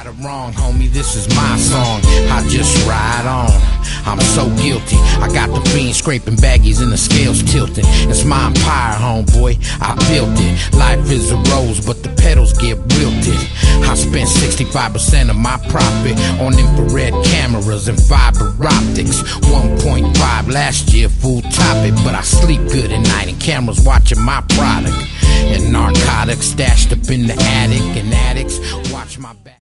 right or wrong, homie, this is my song. I just ride on. I'm so guilty. I got the fiend scraping baggies and the scales tilting. It's my empire, homeboy. I built it. Life is a rose, but the petals get wilted. I spent 65% of my profit on infrared cameras and fiber optics. 1.5 last year, full topic, but I sleep good at night and cameras watching my product. And narcotics stashed up in the attic, and addicts watch my back.